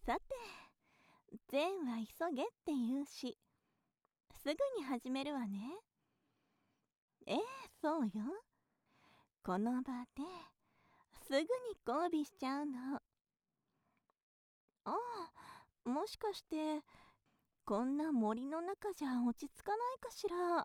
さて、善は急げって言うし、すぐに始めるわね。ええ、そうよ。この場ですぐに交尾しちゃうの。ああ、もしかしてこんな森の中じゃ落ち着かないかしら。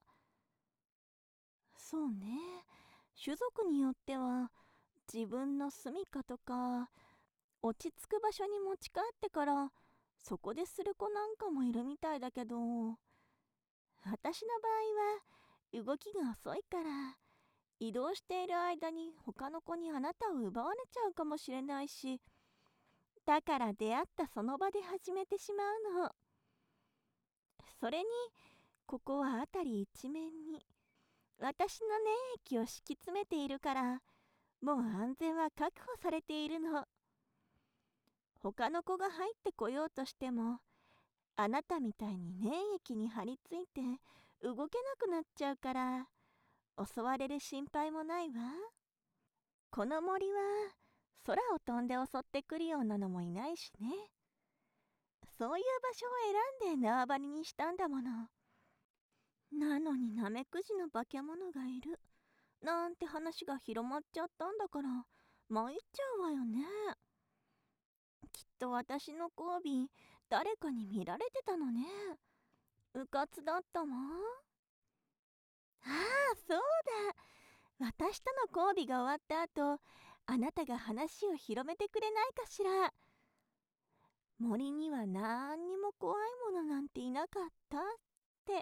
そうね、種族によっては自分の住処とか落ち着く場所に持ち帰ってからそこでする子なんかもいるみたいだけど、私の場合は動きが遅いから移動している間に他の子にあなたを奪われちゃうかもしれないし、だから出会ったその場で始めてしまうの。それにここは辺り一面に私の粘液を敷き詰めているから、もう安全は確保されているの。他の子が入ってこようとしても、あなたみたいに粘液に張り付いて動けなくなっちゃうから、襲われる心配もないわ。この森は空を飛んで襲ってくるようなのもいないしね。そういう場所を選んで縄張りにしたんだもの。なのにナメクジの化け物がいるなんて話が広まっちゃったんだから、参っちゃうわよね。きっと私の交尾誰かに見られてたのね。うかつだったわ。ああ、そうだ。私との交尾が終わった後、あなたが話を広めてくれないかしら。森にはなんにも怖いものなんていなかったって。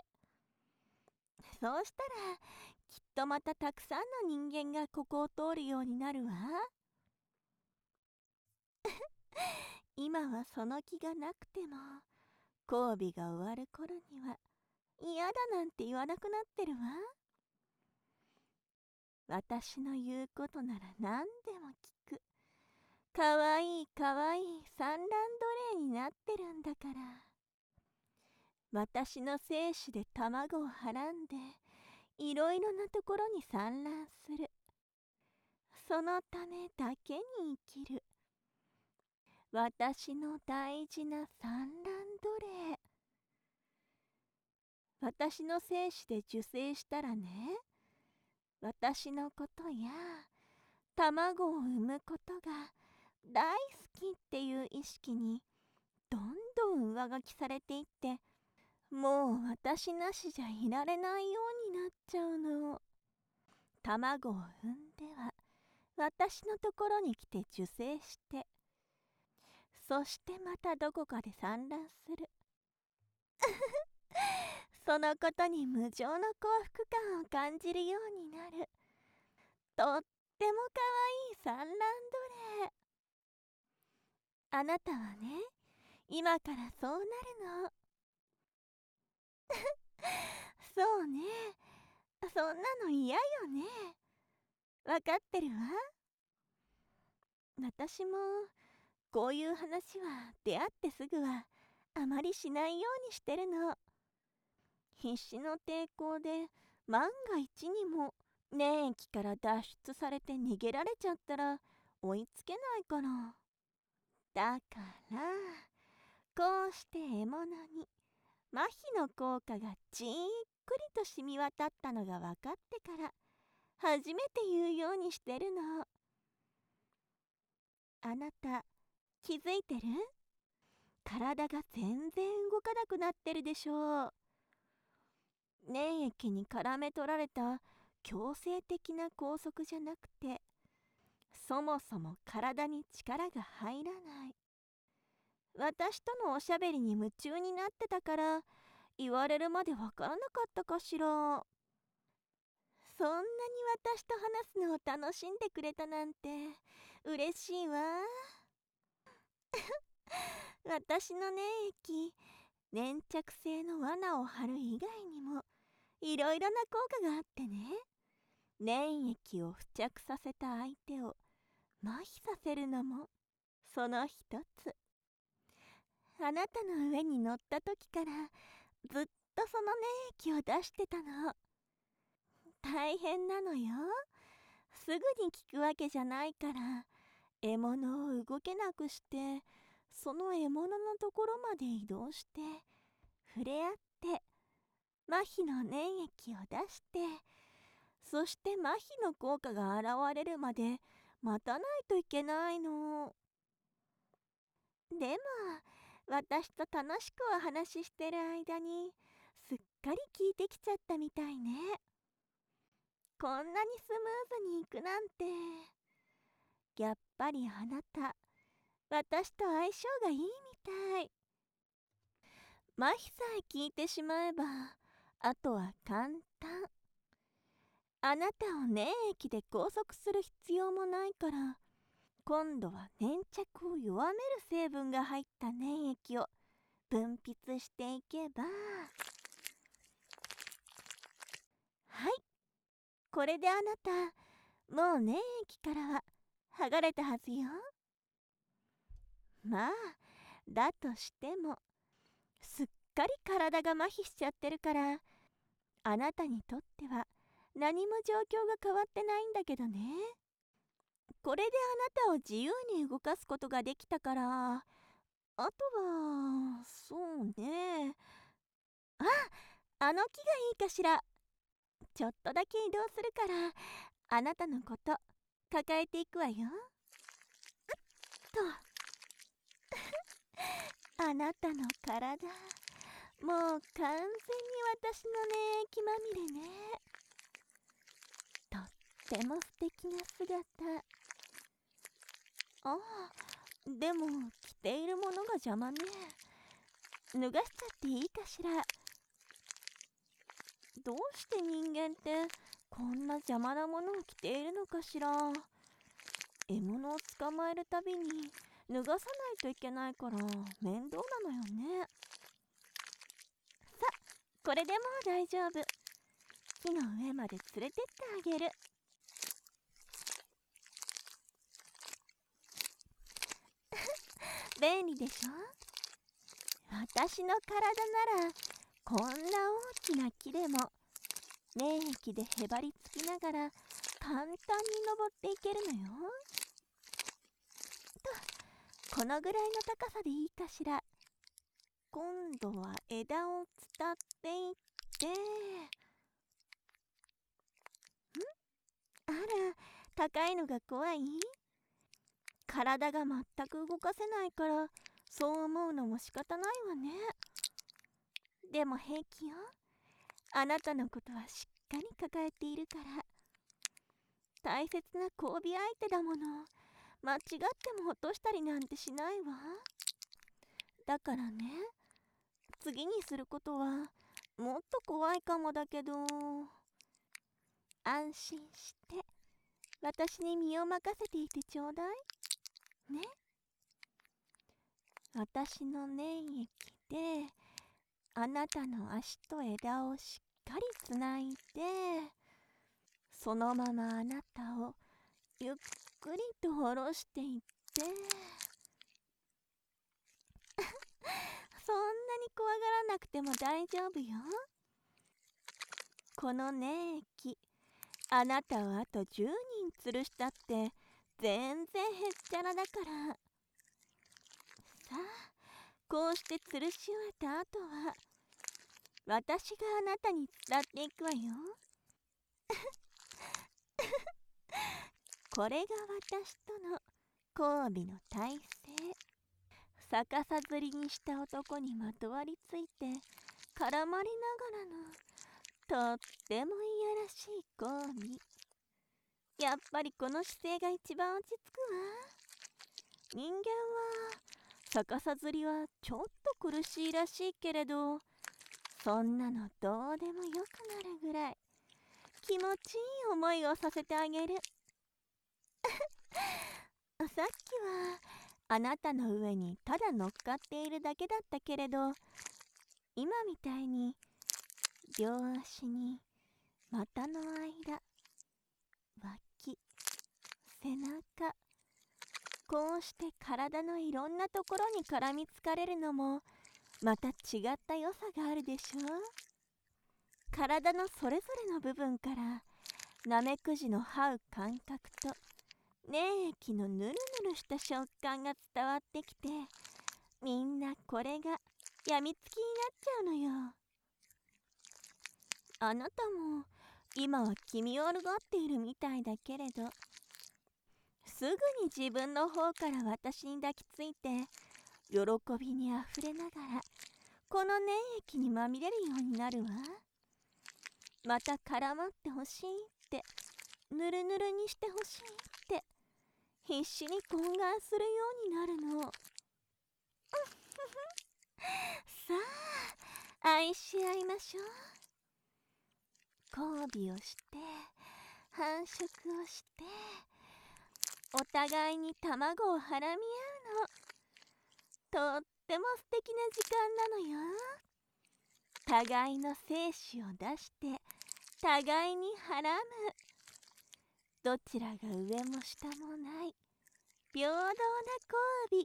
そうしたらきっとまたたくさんの人間がここを通るようになるわ。今はその気がなくても、交尾が終わる頃には嫌だなんて言わなくなってるわ。私の言うことなら何でも聞く。かわいいかわいい産卵奴隷になってるんだから。私の精子で卵をはらんでいろいろなところに産卵する。そのためだけに生きる私の大事な産卵奴隷。私の精子で受精したらね、私のことや卵を産むことが大好きっていう意識にどんどん上書きされていって、もう私なしじゃいられないようになっちゃうの。卵を産んでは私のところに来て受精して、そしてまたどこかで産卵する。そのことに無常の幸福感を感じるようになる。とってもかわいい産卵奴隷。あなたはね、今からそうなるの。そうね、そんなの嫌よね。わかってるわ。私もこういう話は出会ってすぐはあまりしないようにしてるの。必死の抵抗で万が一にも粘液から脱出されて逃げられちゃったら追いつけないから。だからこうして獲物に麻痺の効果がじっくりと染み渡ったのが分かってから初めて言うようにしてるの。あなた気づいてる？体が全然動かなくなってるでしょう。粘液に絡め取られた強制的な拘束じゃなくて、そもそも体に力が入らない。私とのおしゃべりに夢中になってたから言われるまでわからなかったかしら。そんなに私と話すのを楽しんでくれたなんて嬉しいわ。私の粘液、粘着性の罠を張る以外にもいろいろな効果があってね。粘液を付着させた相手を麻痺させるのもその一つ。あなたの上に乗った時からずっとその粘液を出してたの。大変なのよ。すぐに効くわけじゃないから獲物を動けなくしてその獲物のところまで移動して、触れ合って、麻痺の粘液を出して、そして麻痺の効果が現れるまで待たないといけないの。でも、私と楽しくお話ししてる間に、すっかり効いてきちゃったみたいね。こんなにスムーズにいくなんて。やっぱりあなた、私と相性がいいみたい。麻痺さえ効いてしまえば、あとは簡単。あなたを粘液で拘束する必要もないから、今度は粘着を弱める成分が入った粘液を分泌していけば、はい、これであなた、もう粘液からは剥がれたはずよ。まあ、だとしても、すっかり体が麻痺しちゃってるから、あなたにとっては何も状況が変わってないんだけどね。これであなたを自由に動かすことができたから、あとは、そうね。あ、あの木がいいかしら。ちょっとだけ移動するから、あなたのこと抱えていくわよ。と、あなたの体、もう完全に私の粘液まみれね。とっても素敵な姿。ああ、でも着ているものが邪魔ね。脱がしちゃっていいかしら。どうして人間ってこんな邪魔なものを着ているのかしら。獲物を捕まえるたびに脱がさないといけないから面倒なのよね。さ、これでもう大丈夫。木の上まで連れてってあげる。便利でしょ。私の体ならこんな大きな木でも粘液でへばりつきながら簡単に登っていけるのよ。と、このぐらいの高さでいいかしら。今度は枝を伝っていって、あら、高いのが怖い？体が全く動かせないからそう思うのも仕方ないわね。でも平気よ。あなたのことはしっかり抱えているから。大切な交尾相手だもの。間違っても落としたりなんてしないわ。だからね、次にすることはもっと怖いかもだけど、安心して私に身を任せていてちょうだいね。私の粘液であなたの足と枝をしっかりつないで、そのままあなたをゆっくりと下ろしていって、そんなに怖がらなくても大丈夫よ。この粘液、あなたをあと10人吊るしたって全然へっちゃらだから。さあ、こうして吊るし終えた後は私があなたに伝っていくわよ。これが私との交尾の体勢。逆さづりにした男にまとわりついて絡まりながらのとってもいやらしい交尾。やっぱりこの姿勢が一番落ち着くわ。人間は逆さづりはちょっと苦しいらしいけれど、そんなのどうでもよくなるぐらい気持ちいい思いをさせてあげる。さっきはあなたの上にただ乗っかっているだけだったけれど、今みたいに両足に股の間、脇、背中、こうして体のいろんなところに絡みつかれるのもまた違った良さがあるでしょ。体のそれぞれの部分からナメクジの這う感覚と粘液のヌルヌルした食感が伝わってきて、 これがやみつきになっちゃうのよ。あなたも今は気味悪がっているみたいだけれど、すぐに自分の方から私に抱きついて喜びにあふれながらこの粘液にまみれるようになるわ。また絡まってほしいって、ぬるぬるにしてほしいって必死に懇願するようになるの。さあ愛し合いましょう。交尾をして繁殖をしてお互いに卵をはらみ合うの。とっても素敵な時間なのよ。互いの精子を出して互いにはらむ。どちらが上も下もない平等な交尾。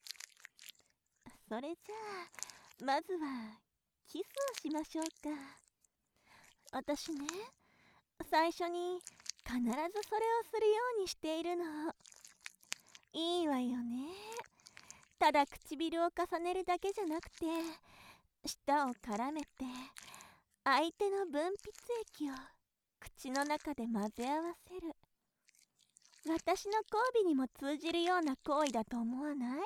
それじゃあまずはキスをしましょうか。私ね、最初に必ずそれをするようにしているの。いいわよね。ただ唇を重ねるだけじゃなくて、舌を絡めて相手の分泌液を口の中で混ぜ合わせる。私の交尾にも通じるような行為だと思わない？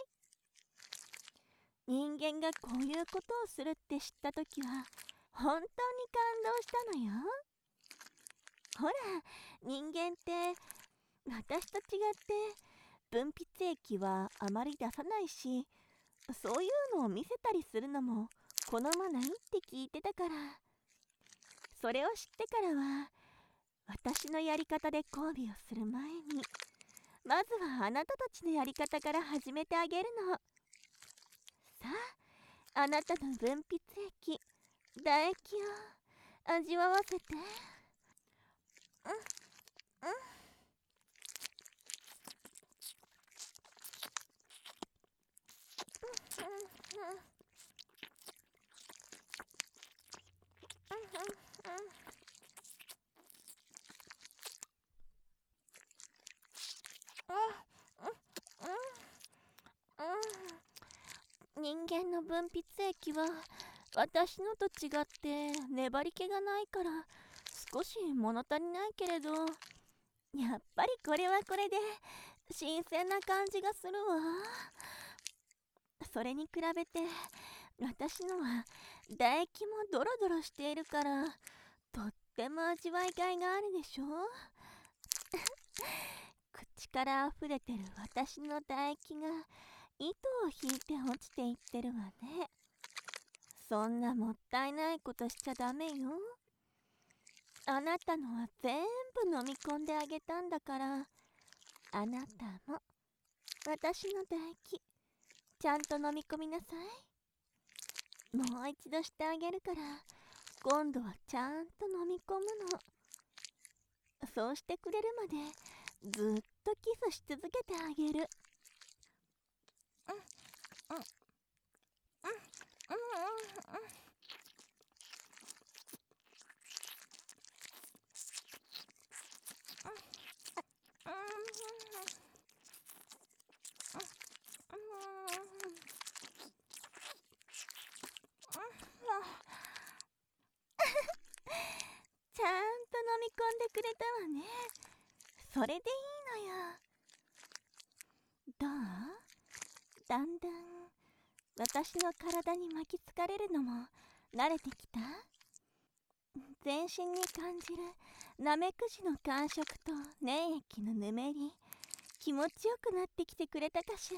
人間がこういうことをするって知ったときは本当に感動したのよ。ほら、人間って私と違って分泌液はあまり出さないし、そういうのを見せたりするのも好まないって聞いてたから、それを知ってからは私のやり方で交尾をする前にまずはあなたたちのやり方から始めてあげるの。さあ、あなたの分泌液、唾液を味わわせて。人間の分泌液は私のと違って粘り気がないから少し物足りないけれど、やっぱりこれはこれで新鮮な感じがするわ。それに比べて私のは唾液もドロドロしているからとっても味わいがいがあるでしょ。口から溢れてる私の唾液が糸を引いて落ちていってるわね。そんなもったいないことしちゃダメよ。あなたのは全部飲み込んであげたんだから、あなたも私の唾液ちゃんと飲み込みなさい。もう一度してあげるから今度はちゃんと飲み込むの。そうしてくれるまでずっとキスし続けてあげる。ちゃんと飲み込んでくれたわね。それでいいのよ。どう？だんだん私の体に巻きつかれるのも慣れてきた？全身に感じるナメクジの感触と粘液のぬめり、気持ちよくなってきてくれたかしら。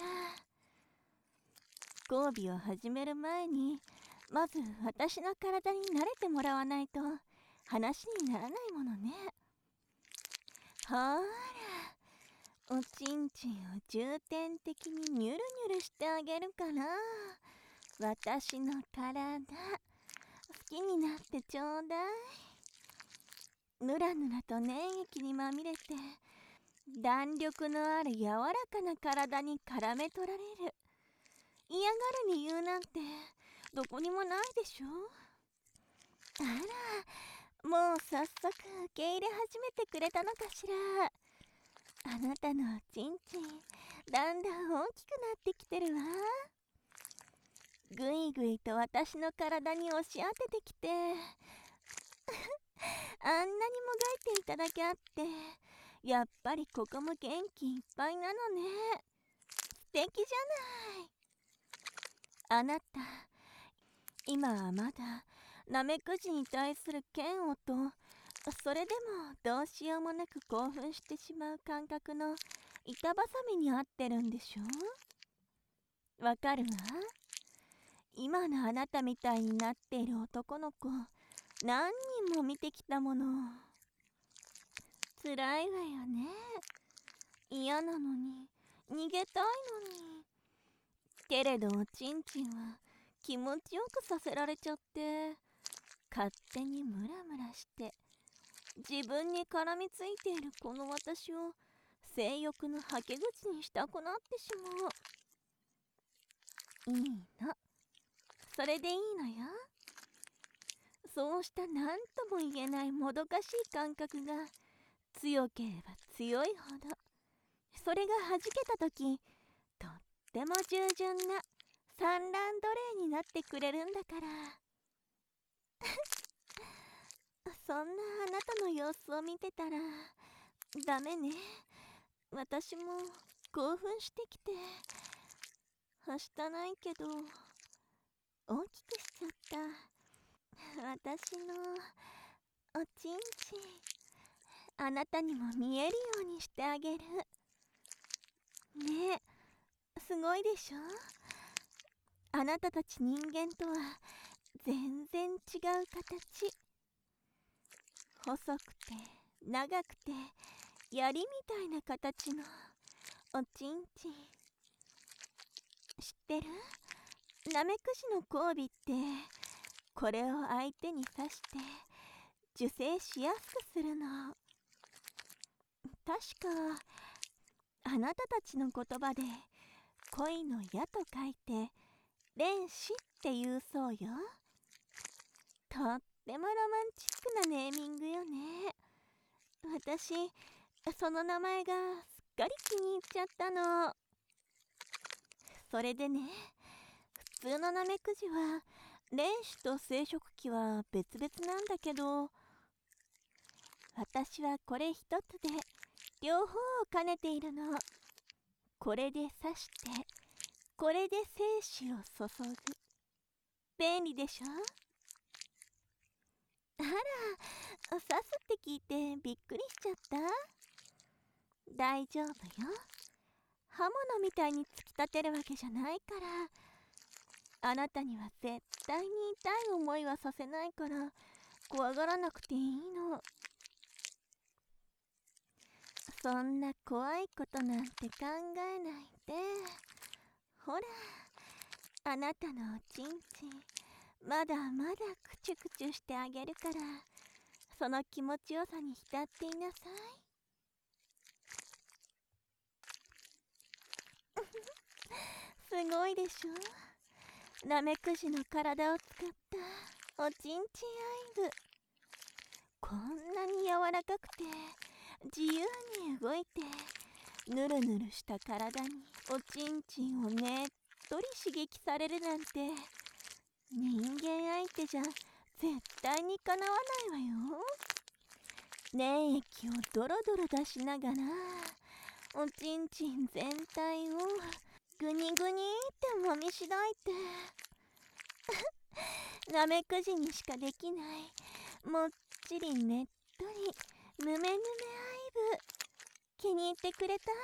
交尾を始める前にまず私の体に慣れてもらわないと話にならないものね。ほーら、おちんちんを重点的にニュルニュルしてあげるから、私の体好きになってちょうだい。ぬらぬらと粘液にまみれて弾力のある柔らかな体に絡め取られる。嫌がる理由なんてどこにもないでしょ。あら、もう早速受け入れ始めてくれたのかしら。あなたのおちんちんだんだん大きくなってきてるわ。 いぐいと私の体に押し当ててきて、あんなにもがいていただけあって、やっぱりここも元気いっぱいなのね。素敵じゃない。あなた、今はまだナメクジに対する嫌悪と、それでもどうしようもなく興奮してしまう感覚の板挟みに合ってるんでしょ。わかるわ。今のあなたみたいになっている男の子、何人も見てきたもの。辛いわよね。嫌なのに、逃げたいのに。けれどおちんちんは気持ちよくさせられちゃって、勝手にムラムラして自分に絡みついているこの私を性欲のはけ口にしたくなってしまう。いいの。それでいいのよ。そうした何とも言えないもどかしい感覚が強ければ強いほど、それが弾けた時、とっても従順な産卵奴隷になってくれるんだから。そんなあなたの様子を見てたらダメね。私も興奮してきて、はしたないけど大きくしちゃった。私のおちんちん、あなたにも見えるようにしてあげる。ねえ、すごいでしょ。あなたたち人間とは全然違う形。細くて長くて槍みたいな形のおちんちん。知ってる？ナメクジの交尾ってこれを相手に刺して受精しやすくするの。確かあなたたちの言葉で恋の矢と書いて恋子って言うそうよ。とってもロマンチックなネーミングよね。私その名前がすっかり気に入っちゃったの。それでね、普通のナメクジは卵子と生殖器は別々なんだけど、私はこれ一つで両方を兼ねているの。これで刺してこれで精子を注ぐ。便利でしょ。あら、刺すって聞いてびっくりしちゃった？大丈夫よ。刃物みたいに突き立てるわけじゃないから。あなたには絶対に痛い思いはさせないから怖がらなくていいの。そんな怖いことなんて考えないで。ほら、あなたのおちんちんまだまだクチュクチュしてあげるから、その気持ちよさに浸っていなさい。すごいでしょ。ナメクジの体を使ったおちんちんアイブ。こんなに柔らかくて自由に動いて、ぬるぬるした体におちんちんをねっとり刺激されるなんて、人間相手じゃ絶対にかなわないわよ。粘液をドロドロ出しながらおちんちん全体をグニグニってもみしだいてナメクジにしかできないもっちりねっとりヌメヌメアイブ、気に入ってくれた？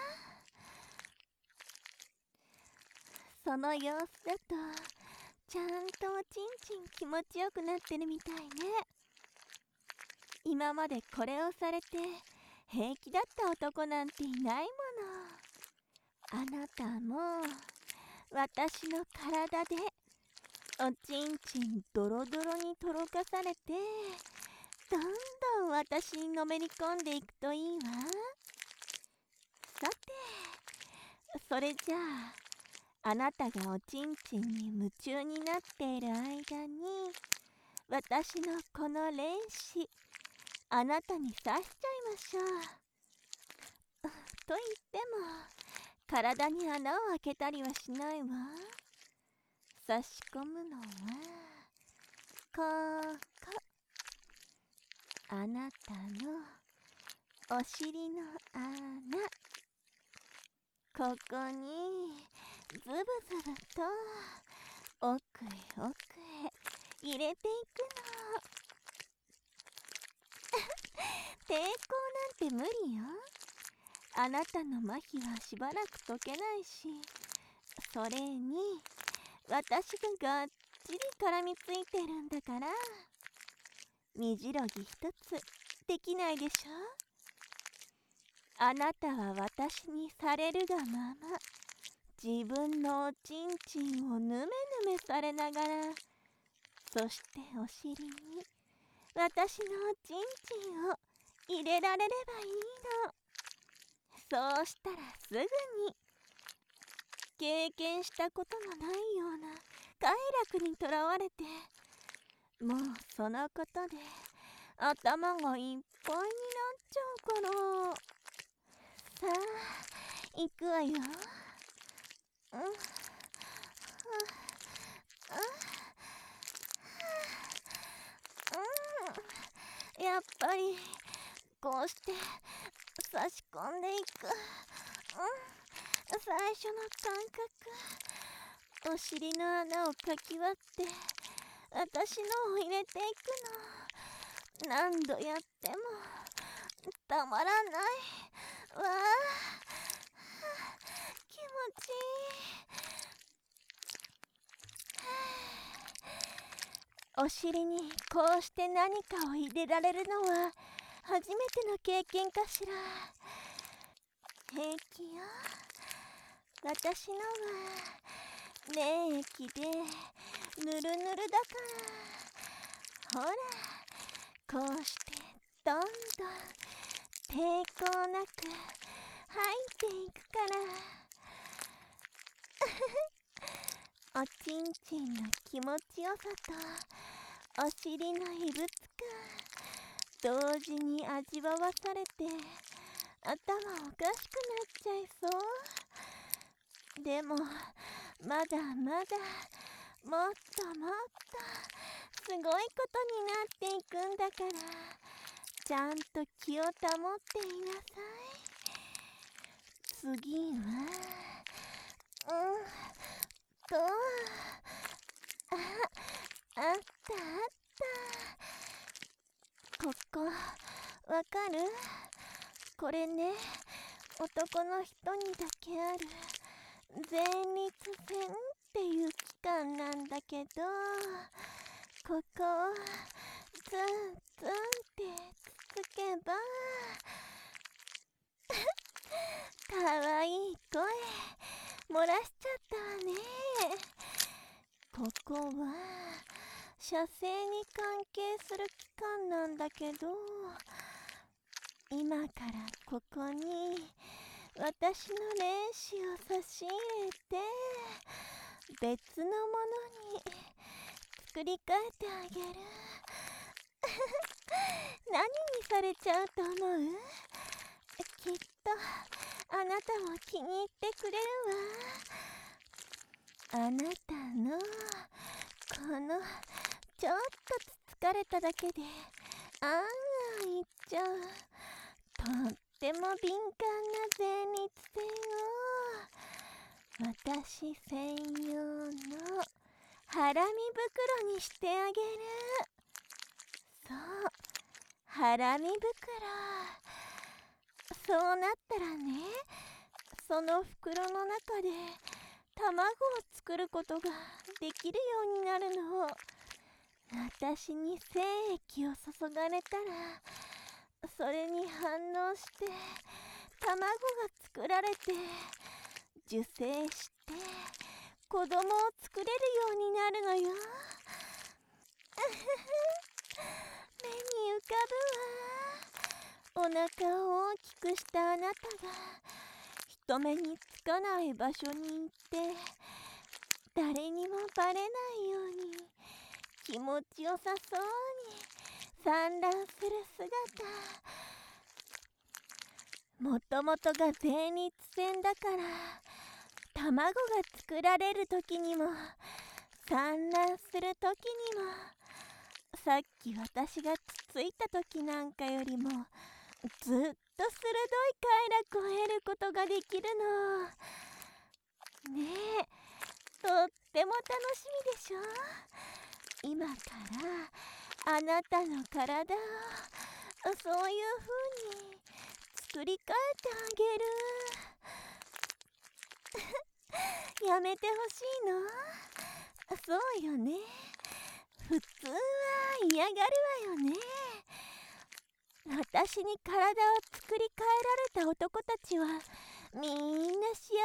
その様子だとちゃんとおちんちん気持ちよくなってるみたいね。今までこれをされて平気だった男なんていないもの。あなたも私の体でおちんちんドロドロにとろかされて、どんどん私にのめり込んでいくといいわ。さて、それじゃあ、あなたがおちんちんに夢中になっている間に、私のこの卵子、あなたに刺しちゃいましょう。と言っても、体に穴を開けたりはしないわ。 差し込むのはここ、あなたのお尻の穴、ここにズブズブと奥へ奥へ入れていくの。抵抗なんて無理よ。あなたの麻痺はしばらく解けないし、それに私ががっちり絡みついてるんだから、身じろぎ一つできないでしょ。あなたは私にされるがまま、自分のおちんちんをぬめぬめされながら、そしてお尻に私のおちんちんを入れられればいいの。そうしたらすぐに、経験したことのないような快楽にとらわれて、もうそのことで頭がいっぱいになっちゃうから。さあ、行くわよ。やっぱりこうして差し込んでいく。最初の感覚、お尻の穴をかき割って私のを入れていくの。何度やってもたまらないわあ。気持ちいい。お尻にこうして何かを入れられるのは初めての経験かしら。平気よ。私のは粘液でぬるぬるだから。ほら、こうしてどんどん抵抗なく入っていくから。おちんちんの気持ちよさとお尻の異物感、同時に味わわされて頭おかしくなっちゃいそう。でもまだまだもっともっとすごいことになっていくんだから、ちゃんと気を保っていなさい。次はあったあった。ここわかる？これね、男の人にだけある前立腺っていう器官なんだけど、ここをツンツンってつつけばかわいい声漏らしちゃったわね。ここは射精に関係する器官なんだけど、今からここに私の卵子を差し入れて、別のものに作り変えてあげる。何にされちゃうと思う？きっとあなたも気に入ってくれるわ。あなたのこのちょっとつつかれただけであんあんいっちゃう、とっても敏感な前立腺を私専用のハラミ袋にしてあげる。そう、ハラミ袋。そうなったらね、その袋の中で卵を作ることができるようになるの。私に精液を注がれたら、それに反応して卵が作られて、受精して子供を作れるようになるのよ。目に浮かぶわ。お腹を大きくしたあなたが人目につかない場所に行って誰にもバレないように気持ちよさそうに産卵する姿。もともとが前立腺だから、卵が作られる時にも産卵する時にも、さっき私がつついた時なんかよりもずっと鋭い快楽を得ることができるの。ねえ、とっても楽しみでしょ。今からあなたの体をそういう風に作り変えてあげる。やめてほしいの？そうよね。普通は嫌がるわよね。私に体を作り変えられた男たちはみんな幸せそうに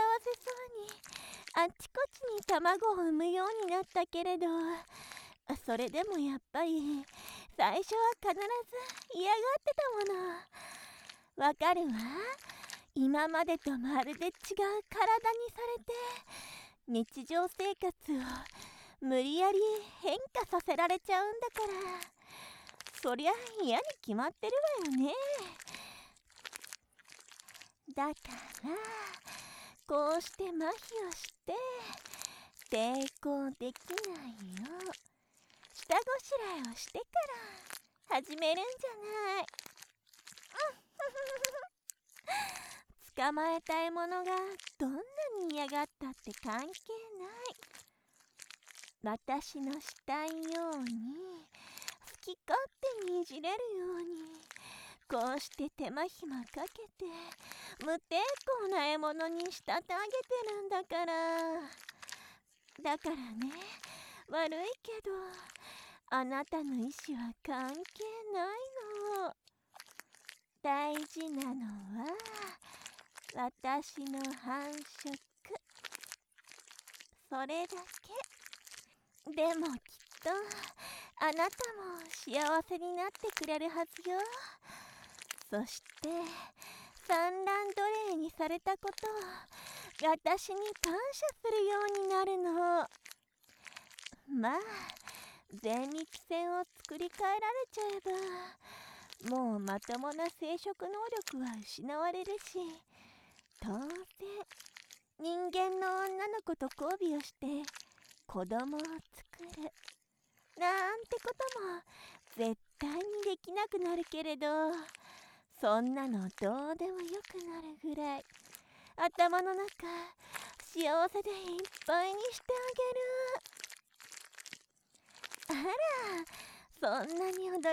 あっちこっちに卵を産むようになったけれど、それでもやっぱり最初は必ず嫌がってたもの。わかるわ。今までとまるで違う体にされて日常生活を無理やり変化させられちゃうんだから、そりゃ嫌に決まってるわよね。だからこうして麻痺をして抵抗できないよ下ごしらえをしてから始めるんじゃない。捕まえたいものがどんなに嫌がったって関係ない。私のしたいように好き勝手にいじれるようにこうして手間暇かけて無抵抗な獲物に仕立て上げてるんだから。だからね、悪いけどあなたの意思は関係ないの。大事なのは私の繁殖、それだけ。でもきっとあなたも幸せになってくれるはずよ。そして産卵奴隷にされたことを私に感謝するようになるの。まあ前立腺を作り変えられちゃえばもうまともな生殖能力は失われるし、当然人間の女の子と交尾をして子供を作るなんてことも絶対にできなくなるけれど、そんなのどうでもよくなるぐらい頭の中幸せでいっぱいにしてあげる。あら、そんなに驚いちゃって。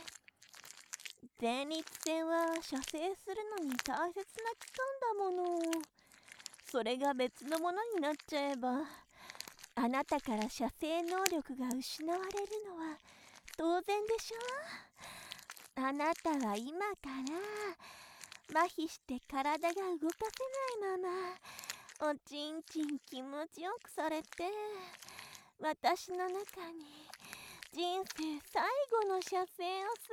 前立腺は射精するのに大切な器官だもの。それが別のものになっちゃえばあなたから射精能力が失われるのは当然でしょ。あなたは今から麻痺して体が動かせないままおちんちん気持ちよくされて私の中に人生最後の射精をする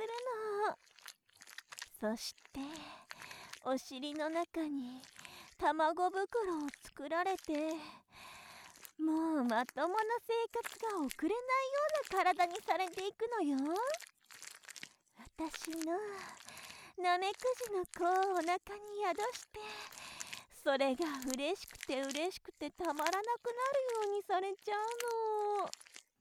の。そしてお尻の中に卵袋を作られてもうまともな生活が送れないような体にされていくのよ。私のナメクジの子をお腹に宿してそれが嬉しくて嬉しくてたまらなくなるようにされちゃうの。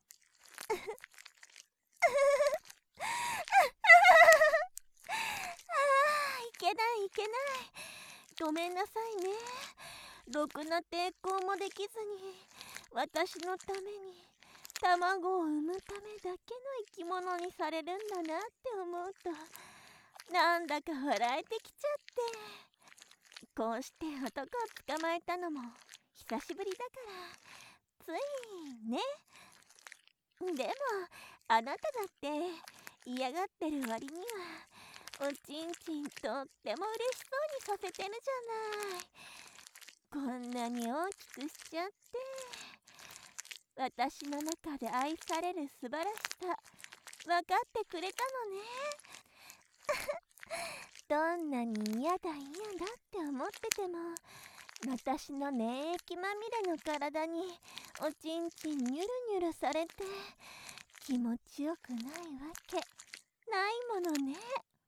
いけないいけない。ごめんなさいね。ろくな抵抗もできずに私のために卵を産むためだけの生き物にされるんだなって思うとなんだか笑えてきちゃって。こうして男を捕まえたのも久しぶりだからついね。でもあなただって嫌がってる割にはおちんちんとっても嬉しそうにさせてるじゃない。こんなに大きくしちゃって私の中で愛される素晴らしさ分かってくれたのね。どんなに嫌だ嫌だって思ってても私の粘液まみれの体におちんちんニュルニュルされて気持ちよくないわけないものね。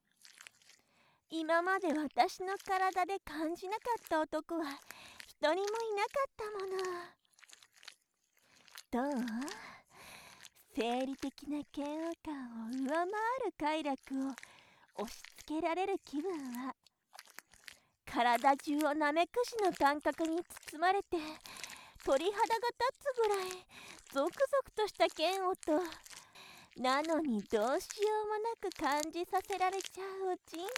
今まで私の体で感じなかった男は一人もいなかったもの。 どう？生理的な嫌悪感を上回る快楽を押し付けられる気分は、体中をナメクジの感覚に包まれて鳥肌が立つぐらいゾクゾクとした嫌悪と、なのにどうしようもなく感じさせられちゃうおちんちん。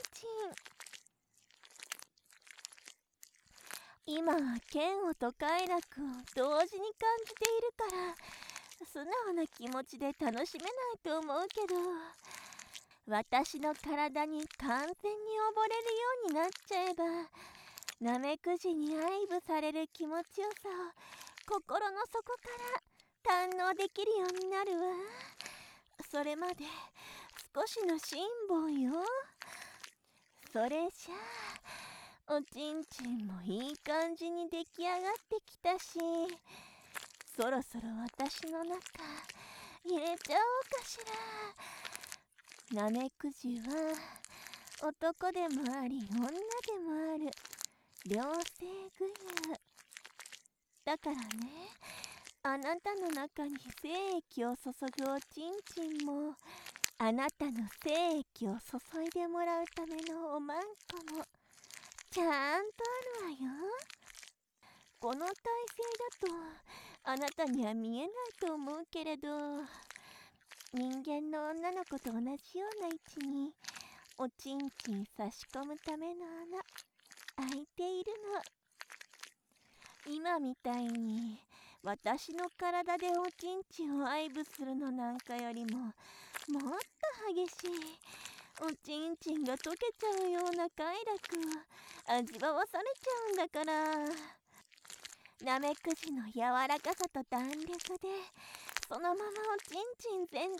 今は嫌悪と快楽を同時に感じているから素直な気持ちで楽しめないと思うけど、私の体に完全に溺れるようになっちゃえば、ナメクジに愛撫される気持ちよさを心の底から堪能できるようになるわ。それまで少しの辛抱よ。それじゃあおちんちんもいい感じに出来上がってきたし、そろそろ私の中入れちゃおうかしら。ナメクジは男でもあり女でもある両性具有だからね。あなたの中に精液を注ぐおちんちんも、あなたの精液を注いでもらうためのおまんこもちゃんとあるわよ。この体勢だとあなたには見えないと思うけれど、人間の女の子と同じような位置におちんちん差し込むための穴開いているの。今みたいに私の体でおちんちんを愛撫するのなんかよりももっと激しいおちんちんが溶けちゃうような快楽を味わわされちゃうんだから。ナメクジの柔らかさと弾力でそのままおちんちん全体を包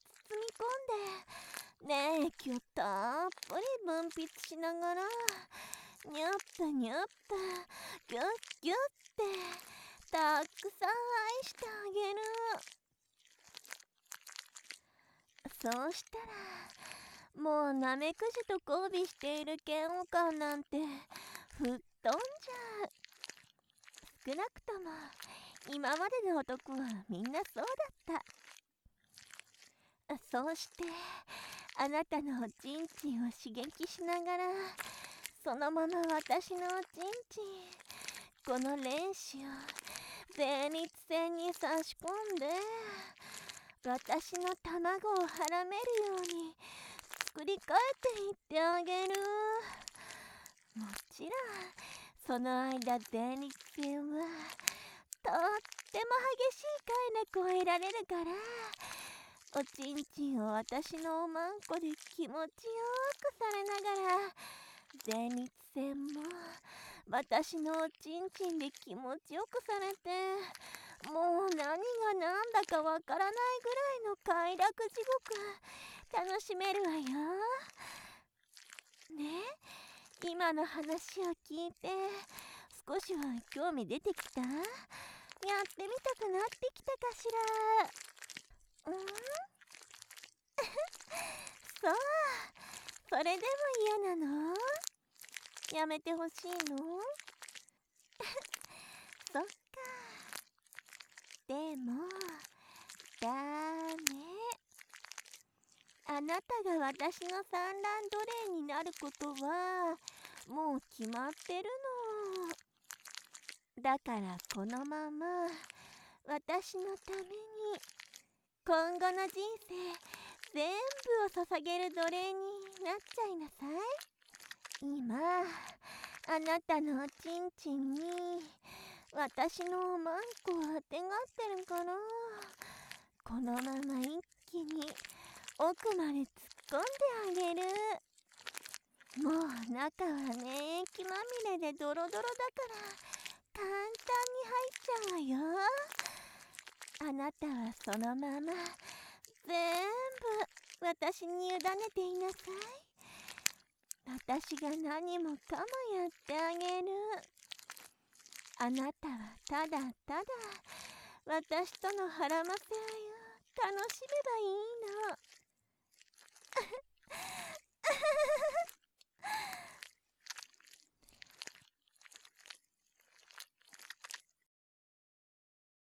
み込んで、粘液をたっぷり分泌しながらニュップニュップギュッギュッってたくさん愛してあげる。そうしたらもうナメクジと交尾している嫌悪感なんて吹っ飛んじゃう。少なくとも今までの男はみんなそうだった。そうしてあなたのおちんちんを刺激しながら、そのまま私のおちんちん、この卵子を前立腺に差し込んで、私の卵をはらめるように作り変えていってあげる。もちろんその間前立腺はとっても激しい快楽を得られるから、おちんちんを私のおまんこで気持ちよくされながら、前立腺も私のおちんちんで気持ちよくされて、もう何が何だかわからないぐらいの快楽地獄楽しめるわよ。ね、今の話を聞いて少しは興味出てきた？やってみたくなってきたかしら？そう、それでも嫌なの？やめてほしいの？そっか。でもダメ。あなたが私の産卵奴隷になることはもう決まってるの。だからこのまま私のために今後の人生全部を捧げる奴隷になっちゃいなさい。今あなたのおちんちんに私のおまんこをあてがってるから、このまま一気に奥まで突っ込んであげる。もう中は粘液まみれでドロドロだから簡単に入っちゃうわよ。あなたはそのまま全部私に委ねていなさい。私が何もかもやってあげる。あなたはただただ私との腹ませ合いを楽しめばいいの。